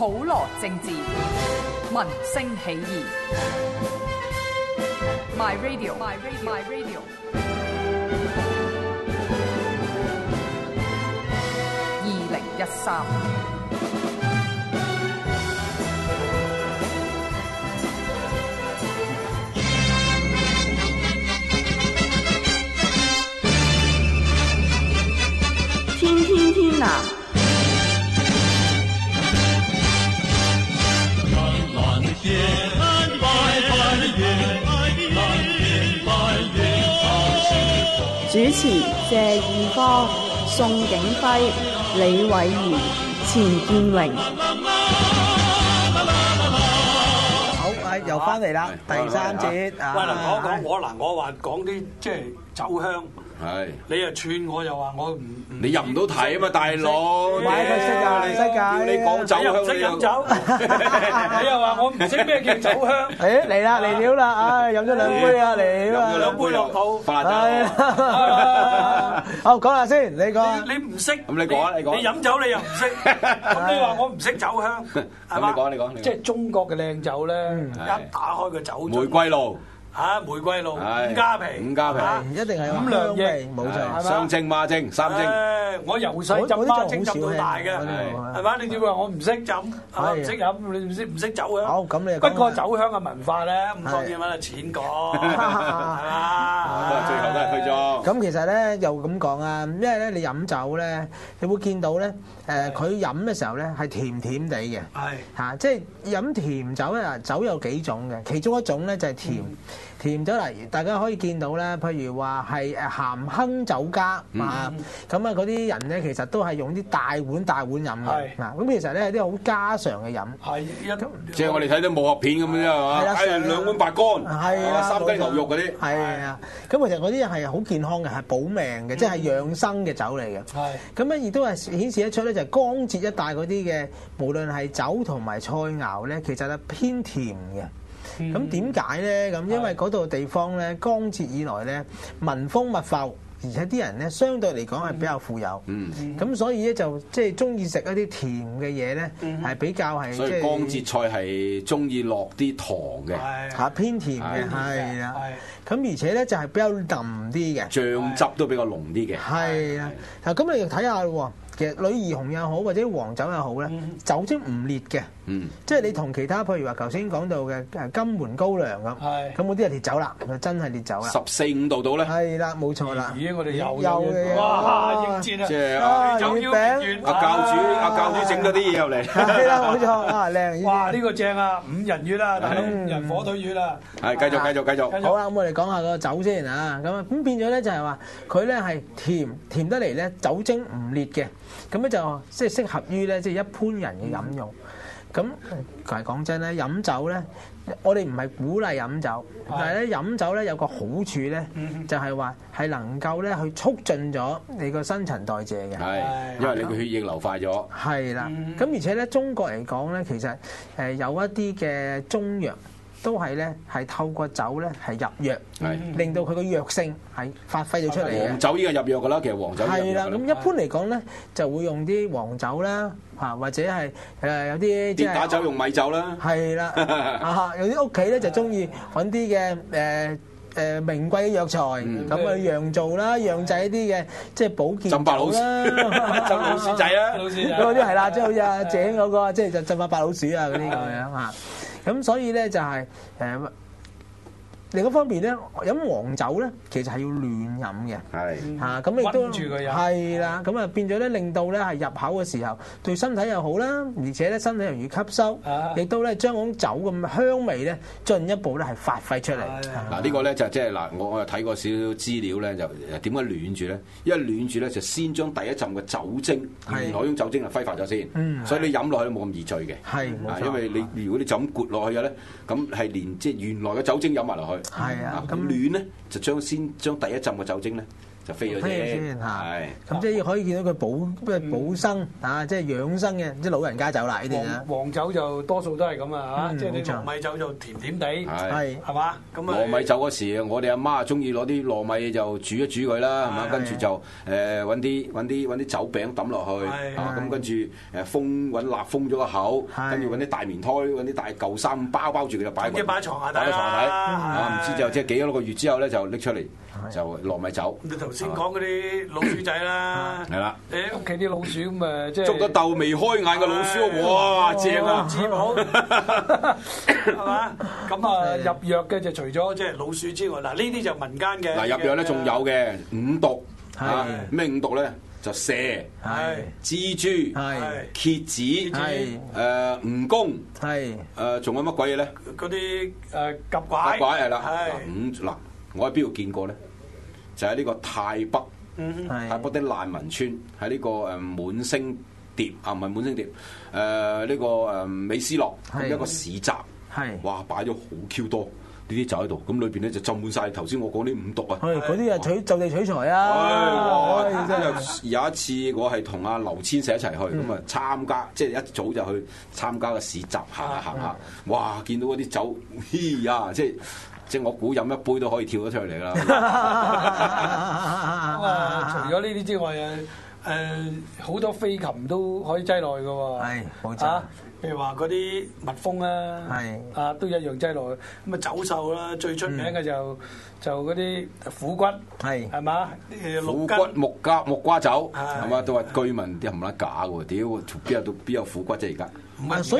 普羅政治，民聲起義。My Radio 2013。 天藍主持謝義方、宋景輝、李偉賢、錢建榮。 好，又翻嚟啦，第三節。 喂，嗱，我話講啲即係酒香。係，你又串我又話我唔， 你入唔到題啊嘛，大佬！ 唔係佢識㗎，你識㗎。 你講酒香， 唔識飲酒，你又話我唔識咩叫酒香？ 誒嚟啦嚟料啦，唉飲咗兩杯啊嚟啊！ 兩杯落肚， 係。好講下先，你講。 你唔識， 咁你講啊，你講。 你飲酒你又唔識，咁你話我唔識酒香，係嘛？ 你講。 即係中國嘅靚酒咧，一打開個酒樽， 玫瑰露。 玫瑰露、五加皮， 一定係五糧液， 冇錯， 雙蒸、孖蒸、三蒸。 我由細浸孖蒸浸到大嘅，係嘛？你點話我唔識浸？唔識飲，你唔識酒香？ 好，咁你不過酒香嘅文化咧，咁當然揾錢講，係嘛？ 最後都係推咗。 咁其實咧又咁講啊，因為咧你飲酒咧，你會見到咧，佢飲嘅時候咧係甜甜地嘅，係嚇，即係飲甜酒咧，酒有幾種嘅，其中一種咧就係甜酒嚟，大家可以見到咧，譬如話係鹹亨酒家啊，咁啊嗰啲人咧其實都係用啲大碗飲嘅，嗱咁其實咧有啲好家常嘅飲， 即係我哋睇啲武俠片咁樣係嘛，係兩碗白乾，係啊，三雞牛肉嗰啲， 係啊，咁其實嗰啲係好健康嘅，係保命嘅，即係養生嘅酒嚟嘅，咁咧亦都係顯示得出咧，就係江浙一帶嗰啲嘅，無論係酒同埋菜肴咧，其實係偏甜嘅。咁點解咧？咁因為嗰度地方咧，江浙以來咧，民豐物阜，而且啲人咧相對嚟講係比較富有。咁所以咧就即係中意食一啲甜嘅嘢咧，係比較係。 所以江浙菜係中意落啲糖嘅， 嚇偏甜嘅，係啊。咁而且咧就係比較腍啲嘅， 醬汁都比較濃啲嘅。係啊。嗱咁你又睇下喎。其實女兒紅又好，或者黃酒又好咧，酒精唔烈嘅，即係你同其他譬如話頭先講到嘅金門高粱咁，咁嗰啲係烈酒啦，真係烈酒啦 ，14、15度到咧， 係啦，冇錯啦。 咦，我哋有嘅， 哇，應節啊， 即係月餅， 阿教主整咗啲嘢入嚟， 係啦，冇錯啊，靚！ 哇，呢個正啊，5仁月啊，大佬5仁火腿月啊， 係繼續。 好啦，咁我哋講下個酒先啊，咁變咗咧就係話佢咧係甜得嚟咧，酒精唔烈嘅。咁咧就即係適合於咧，即係一般人嘅飲用。咁其實講真咧，飲酒咧，我哋唔係鼓勵飲酒，但係咧飲酒咧有個好處咧，就係話係能夠咧去促進咗你個新陳代謝嘅。 係，因為你個血液流快咗。係啦，咁而且咧中國嚟講咧，其實有一啲嘅中藥。都係咧，係透過酒咧係入藥，令到佢個藥性係發揮咗出嚟嘅。 黃酒依個入藥㗎啦，其實黃酒係啦。咁一般嚟講咧，就會用啲黃酒啦，嚇或者係有啲即係打酒用米酒啦。 係啦，有啲屋企咧就中意揾啲嘅名貴嘅藥材，咁去釀造啦，釀製一啲嘅即係保健浸白老鼠啦， 浸老鼠仔啦， 嗰啲係啦，即係好似阿井嗰個，即係就浸下白老鼠啊嗰啲咁樣嚇。咁所以咧就係另一方面咧，飲黃酒咧，其實係要暖飲嘅，係嚇咁亦都係啦，咁啊變咗咧，令到咧係入口嘅時候對身體又好啦，而且咧身體容易吸收，亦都咧將嗰種酒咁香味咧進一步咧係發揮出嚟。 嗱呢個咧就即係嗱，我又睇過少少資料咧，就點解暖住咧？因為暖住咧就先將第一浸嘅酒精，原來嗰種酒精就揮發咗先，所以你飲落去都冇咁易醉嘅。係，因為你如果你就咁啜落去嘅咧，咁係連即係原來嘅酒精飲埋落去。係啊，咁暖咧就先將第一浸嘅酒精咧就飛咗先， 係咁即係可以見到佢補生啊，即係養生嘅，即係老人家酒啦呢啲啊。 黃酒就多數都係咁啊嚇，即係你糯米酒就甜甜地，係嘛？咁啊， 糯米酒嗰時，我哋阿媽中意攞啲糯米就煮一煮佢啦，係嘛？跟住就揾啲酒餅抌落去，咁跟住揾蠟封咗個口，跟住揾啲大棉胎，揾啲大舊衫包住佢就擺喺床下底， 擺喺床下底，唔知就即係幾多個月之後咧就拎出嚟就糯米酒。 你頭先講嗰啲老鼠仔啦， 係啦， 你屋企啲老鼠咁啊，即係捉到竇未開眼嘅老鼠，哇正啊！ 治保係嘛？咁啊入藥嘅就除咗即係老鼠之外，嗱呢啲就民間嘅。 嗱入藥咧仲有嘅五毒，咩五毒咧？就蛇、蜘蛛、蠍子、蜈蚣，仲有乜鬼嘢咧？ 嗰啲甲拐係啦。嗱，我喺邊度見過咧？就喺呢個泰北，泰北的難民村，喺呢個滿星蝶啊，唔係滿星蝶，呢個美斯樂咁一個市集，哇擺咗好 Q 多呢啲酒喺度，咁裏邊咧就浸滿晒頭先我講啲五毒啊！ 嗰啲啊就地取材啊！ 有一次我係同阿劉千石一齊去，咁啊參加，即係一早就去參加個市集行下，哇！見到嗰啲酒，呀！即係我估飲一杯都可以跳得出嚟啦！ 除咗呢啲之外好多飛禽都可以擠落去㗎喎。 係冇錯。 譬如話嗰啲蜜蜂啦，都一樣擠落去。咁啊走獸啦，最出名嘅就嗰啲虎骨，係嘛？ 虎骨木瓜酒係嘛？都話居民啲冚唪唥假喎，屌邊有虎骨啫而家？ 所以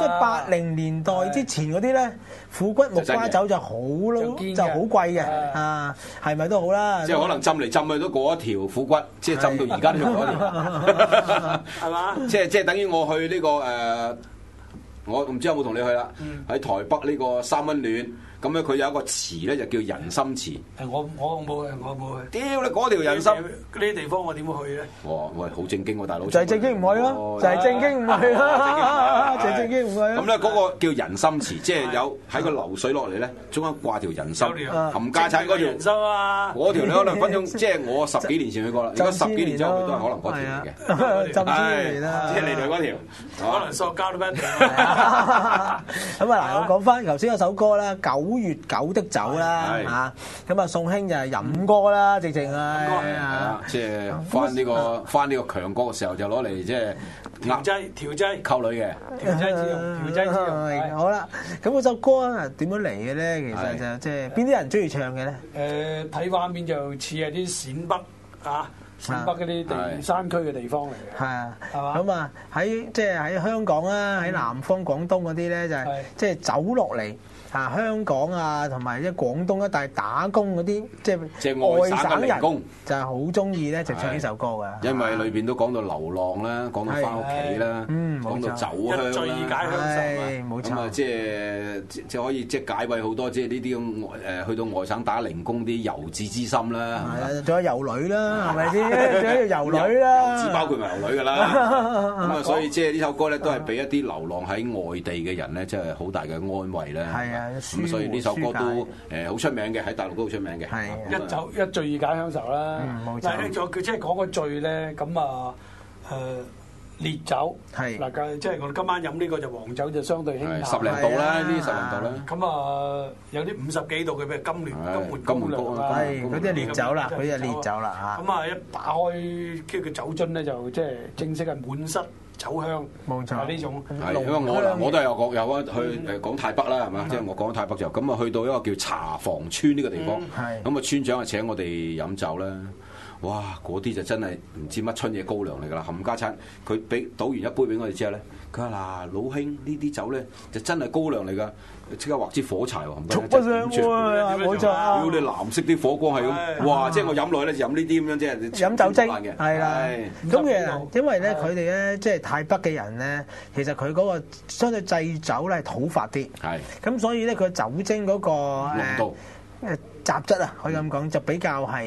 80年代之前嗰啲咧，虎骨木瓜酒就好貴嘅啊，係咪都好啦？ 即係可能浸嚟浸去都過一條虎骨，即係浸到而家都仲過一條，係嘛？即係等於我去呢個我唔知有冇同你去啦，喺台北呢個三溫暖。咁咧佢有一個池咧就叫人參池。 我冇去，我冇去。 屌你嗰條人參， 呢啲地方我點會去咧？ 喂，好正經喎，大佬。 就係正經唔去咯，就係正經唔去啦，就係正經唔去。 咁咧嗰個叫人參池，即係有喺個流水落嚟咧，中間掛條人參，冚家產嗰條。人參啊！嗰條你可能分鐘，即係我10幾年前去過啦。如果10幾年之後去都係可能嗰條嚟嘅。 浸之年啦， 即係嚟嗰條， 可能塑膠都俾人哋。 咁啊嗱，我講翻頭先嗰首歌啦，9月9的酒啦嚇，咁啊宋興就係飲歌啦，直情啊， 即係翻呢個強國嘅時候就攞嚟即係調劑溝女嘅調劑之用。 好啦，咁嗰首歌啊點樣嚟嘅咧？其實就即係邊啲人中意唱嘅咧？ 睇畫面就似係啲陝北啊。陝北嗰啲山區嘅地方嚟嘅，係嘛？咁啊喺香港啦，喺南方廣東嗰啲咧就係即係走落嚟香港啊，同埋即係廣東一帶打工嗰啲，即係外省人就係好中意咧，就唱呢首歌㗎。 因為裏邊都講到流浪啦，講到翻屋企啦，講到酒香啦， 冇錯。 咁啊，即係可以即係解慰好多即係呢啲去到外省打零工啲遊子之心啦。 係啊，仲有遊女啦，係咪先？仲有遊女啦， 遊子包括埋遊女㗎啦。咁啊，所以即係呢首歌咧，都係俾一啲流浪喺外地嘅人咧，即係好大嘅安慰啦。咁所以呢首歌都好出名嘅，喺大陸都好出名嘅。 係一醉以解鄉愁啦。但係咧，仲佢即係講個醉咧，咁啊烈酒係嗱，即係我哋今晚飲呢個就黃酒就相對輕淡 ，10零度啦，呢啲10零度啦。 咁啊有啲50幾度嘅，譬如金門高粱啊， 嗰啲係烈酒啦，嗰啲係烈酒啦嚇。 咁啊一打開跟住個酒樽咧，就即係正式係滿室酒香， 冇錯呢種。 係因為我都係有啊去講泰北啦，係嘛？即係我講泰北就咁啊，去到一個叫茶房村呢個地方，咁啊村長啊請我哋飲酒啦。哇！嗰啲就真係唔知乜春嘢高粱嚟㗎啦，冚家產佢俾倒完一杯俾我哋之後咧，佢話嗱老兄呢啲酒咧就真係高粱嚟㗎，即刻畫支火柴喎，冚家產。 觸不上喎，冇錯。 屌你藍色啲火光係咁，哇！即係我飲落去咧就飲呢啲咁樣，即係飲酒精嘅，係啦。咁其實因為咧佢哋咧即係泰北嘅人咧，其實佢嗰個相對製酒咧係土法啲，係。咁所以咧佢酒精嗰個濃度雜質啊，可以咁講就比較係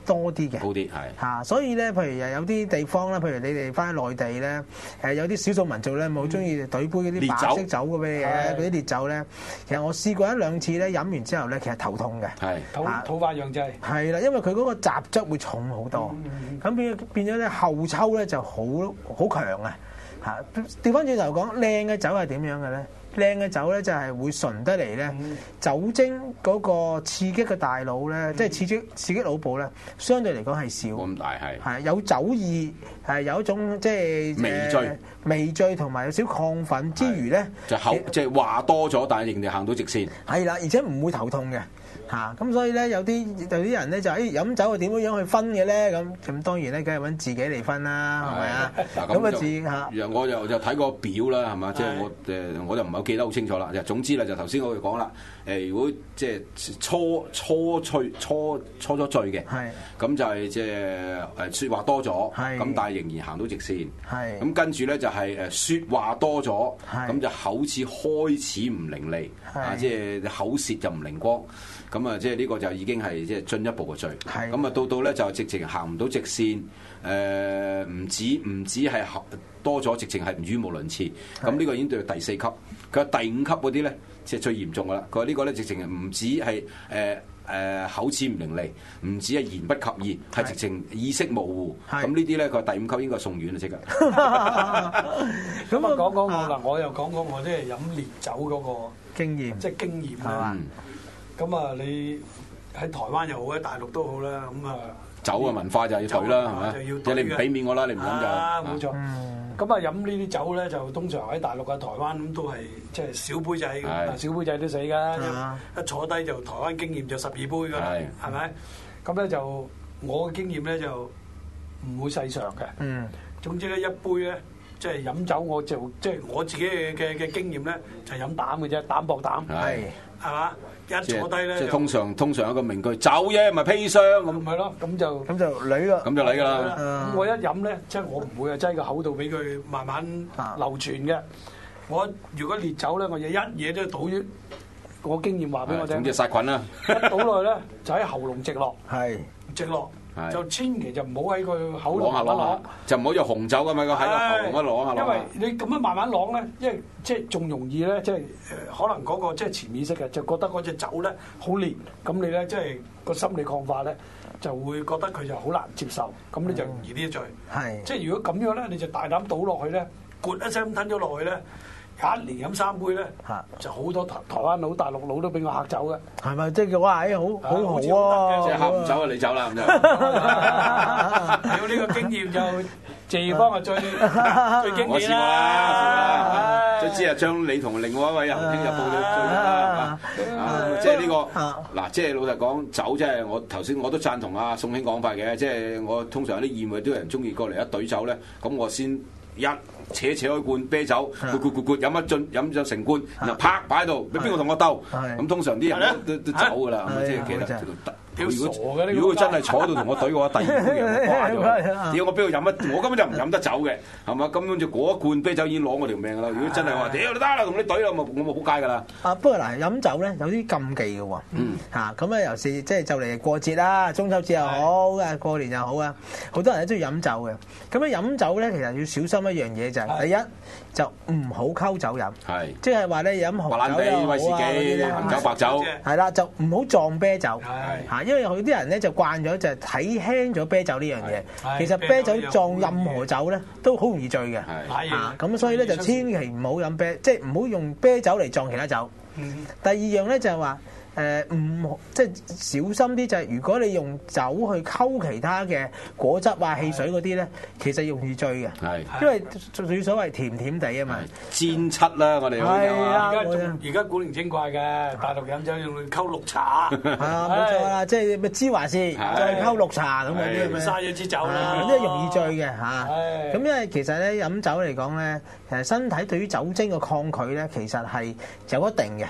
多啲嘅， 高啲係嚇。所以咧，譬如有啲地方咧，譬如你哋翻內地咧，有啲少數民族咧，冇中意懟杯嗰啲白色酒嘅俾你嘅，嗰啲烈酒咧，其實我試過一兩次咧，飲完之後咧，其實頭痛嘅， 係土法釀製， 係啦，因為佢嗰個雜質會重好多，咁變咗咧後抽咧就好強啊嚇。調翻轉頭講，靚嘅酒係點樣嘅咧？靚嘅酒咧就係會純得嚟咧，酒精嗰個刺激嘅大腦咧，即係刺激腦部咧，相對嚟講係少。 冇咁大係有酒意，係有一種即係微醉同埋有少亢奮之餘咧， 即係話多咗，但係仍然行到直線。 係啦，而且唔會頭痛嘅。嚇咁所以咧有啲人咧就飲酒係點樣去分嘅咧？咁當然咧，梗係揾自己嚟分啦，係咪啊？咁我就睇個表啦，係嘛？即係我就唔係好記得好清楚啦。總之啦，就頭先我哋講啦。如果即係初咗醉嘅，咁就係即係説話多咗，咁但係仍然行到直線。咁跟住咧就係説話多咗，咁就口齒開始唔伶俐，即係口舌就唔靈光。咁啊，即係呢個就已經係即係進一步嘅醉。咁啊，到咧就直情行唔到直線。唔止係多咗，直情係語無倫次。咁呢個已經到第4級。佢話第5級嗰啲咧，即係最嚴重噶啦。佢話呢個咧直情唔止係口齒唔伶俐，唔止係言不及義，係直情意識模糊。咁呢啲咧，佢話第5級應該送院啦，即刻。 咁啊，講嗱，我又講我即係飲烈酒嗰個經驗， 即係經驗啦。咁啊，你喺台灣又好，喺大陸都好啦。咁啊， 酒嘅文化就係要對啦，係咪？即係你唔俾面我啦，你唔飲就。 冇錯。咁啊，飲呢啲酒咧，就通常喺大陸啊、台灣咁都係即係小杯仔咁，小杯仔都死㗎。一坐低就台灣經驗就12杯㗎啦，係咪？咁咧就我嘅經驗咧就唔會細嘗嘅。總之咧一杯咧，即係飲酒我就即係我自己嘅經驗咧，就係飲膽嘅啫，膽薄膽。係嘛？一坐低咧， 即係通常有個名句，酒啫，唔係砒霜咁。 係咯，咁就嚟啦。 咁就嚟㗎啦。 咁我一飲咧，即係我唔會啊擠個口度俾佢慢慢流傳嘅。我如果烈酒咧，我就一嘢都倒咗。我經驗話俾我聽， 總之殺菌啦。 一倒落去咧，就喺喉嚨直落，直落。就千祈就唔好喺佢口度慢慢啷， 就唔好用紅酒咁樣喺個喉嚨嗰度啷下啷。因為你咁樣慢慢啷咧，因為即係仲容易咧，即係可能嗰個即係潛意識嘅，就覺得嗰隻酒咧好烈，咁你咧即係個心理抗化咧，就會覺得佢就好難接受，咁你就容易啲醉。即係如果咁樣咧，你就大膽倒落去咧，咕一聲吞咗落去咧。一年飲3杯咧，就好多台灣佬、大陸佬都俾我嚇走嘅。係咪？即係話好好喎！即係嚇唔走啊！你走啦咁就。 有呢個經驗就謝方係最經典啦。 最知啊，將你同另外一位仁兄就報咗最啦。即係呢個嗱，即係老實講，酒即係我頭先我都贊同阿宋兄講法嘅。即係我通常有啲宴會都有人中意過嚟一隊酒咧，咁我先扯開罐啤酒，咕飲一樽，飲咗成罐，然後啪擺喺度，俾邊個同我鬥？咁通常啲人都走㗎啦，即係其實。如果真係坐喺度同我對嘅話，第2杯人瓜咗。屌我邊度飲啊？我根本就唔飲得酒嘅，係嘛？根本就嗰一罐啤酒已經攞我條命㗎啦。如果真係話屌你得啦，同你對啦，我冇撲街㗎啦。 不過嗱，飲酒咧有啲禁忌嘅喎。咁咧尤其即係就嚟過節啦，中秋節又好啊，過年又好啊，好多人都中意飲酒嘅。咁咧飲酒咧，其實要小心一樣嘢就係第一就唔好溝酒飲，即係話咧飲紅酒又好啊， 威士忌、紅酒、白酒， 係啦，就唔好撞啤酒嚇。因為有啲人咧就慣咗就睇輕咗啤酒呢樣嘢，其實啤酒撞任何酒咧都好容易醉嘅，咁所以咧就千祈唔好飲啤，即係唔好用啤酒嚟撞其他酒。第二樣咧就係話唔即係小心啲，就係如果你用酒去溝其他嘅果汁啊、汽水嗰啲咧，其實容易醉嘅，因為最所謂甜甜地啊嘛。 煎七啦，我哋而家古靈精怪嘅，大陸飲酒用溝綠茶， 冇錯啦，即係咩芝華士再溝綠茶咁嗰啲咁樣， 嘥咗支酒啦， 咁都容易醉嘅嚇。咁因為其實咧飲酒嚟講咧，其實身體對於酒精嘅抗拒咧，其實係有一定嘅。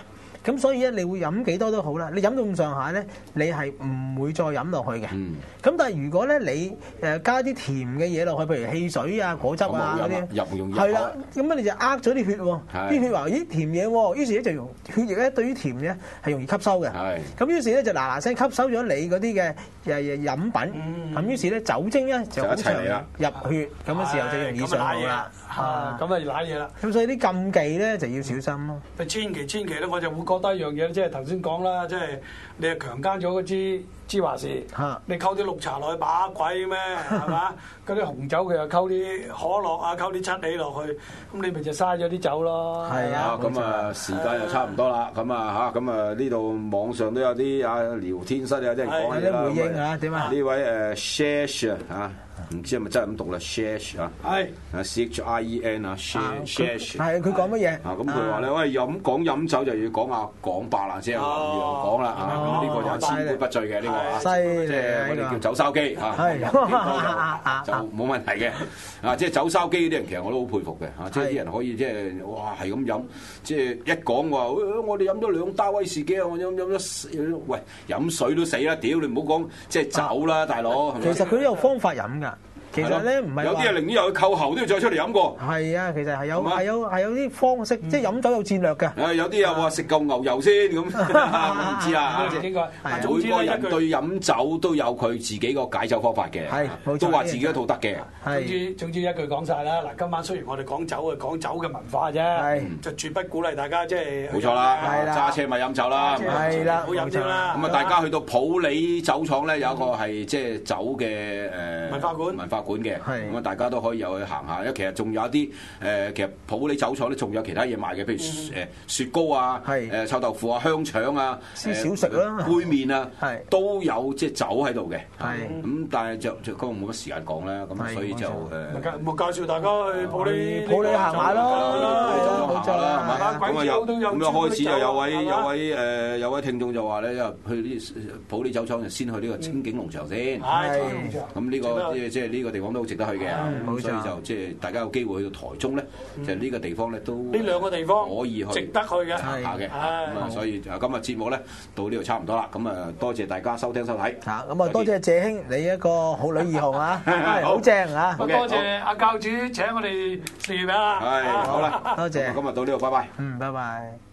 咁所以咧，你會飲幾多都好啦。你飲到咁上下咧，你係唔會再飲落去嘅。咁但係如果咧你加啲甜嘅嘢落去，譬如汽水啊、果汁啊嗰啲，係啦，咁啊你就呃咗啲血喎。啲血話咦甜嘢喎，於是咧就用血液咧對於甜嘢係容易吸收嘅。咁於是咧就嗱聲吸收咗你嗰啲嘅飲品。咁於是咧酒精咧就好長入血，咁嘅時候就容易上腦啦。 咁啊瀨嘢啦。 咁所以啲禁忌咧就要小心咯。 千祈咧，我就會覺得一樣嘢，即係頭先講啦，即係你係強姦咗嗰支芝華士，你溝啲綠茶落去把鬼咩？係嘛？嗰啲紅酒佢又溝啲可樂啊，溝啲七喜落去，咁你咪就嘥咗啲酒咯。 係啊，咁啊時間又差唔多啦，咁啊嚇，咁啊呢度網上都有啲啊聊天室有啲人講嘢啦。 回應啊點啊？ 呢位Shash 啊。唔知係咪真係咁讀啦 ？Shash 啊，係啊 CHIEN 啊 ，Shash 係佢講乜嘢？ 啊咁佢話咧，喂講飲酒就要講下講白啦，即係黃洋講啦啊，咁呢個就千杯不醉嘅呢個啊，即係我哋叫酒燒雞嚇，就冇問題嘅啊！即係酒燒雞嗰啲人其實我都好佩服嘅嚇，即係啲人可以即係哇係咁飲，即係一講話我哋飲咗2打威士忌啊，我飲咗喂飲水都死啦！屌你唔好講即係酒啦，大佬。 其實佢都有方法飲㗎。其實咧唔係有啲係寧願又去扣喉都要再出嚟飲過。 係啊，其實係有啲方式，即係飲酒有戰略嘅。 有啲又話食夠牛油先咁，我唔知啊。每個人對飲酒都有佢自己個解酒方法嘅，都話自己一套得嘅。 總之一句講晒啦。嗱，今晚雖然我哋講酒啊，講酒嘅文化啫，就絕不鼓勵大家即係冇錯啦，揸車咪飲酒啦， 係啦， 好飲添啦。 咁啊，大家去到普洱酒廠咧，有一個係即係酒嘅文化館嘅，咁啊大家都可以有去行下，因為其實仲有一啲其實普洱酒廠咧仲有其他嘢賣嘅，譬如雪糕啊、臭豆腐啊、香腸啊、 小食啦、 杯麵啊，都有即係酒喺度嘅。咁但係就今日冇乜時間講啦，咁所以就冇介紹大家去普洱行下咯， 冇錯啦，係嘛？咁啊咁開始就有位聽眾就話咧，去啲普洱酒廠就先去呢個清境農場先。咁呢個即係呢個地方都好值得去嘅，所以就即係大家有機會去到台中咧，就呢個地方咧都呢兩個地方可以去值得去嘅， 行下嘅。咁啊，所以今日節目咧到呢度差唔多啦。咁啊，多謝大家收聽收睇。咁啊，多謝謝兄你一個好女二號啊，好正啊！ 多謝阿教主請我哋食月餅啊！ 好啦， 多謝。 今日到呢度，拜拜。 拜拜。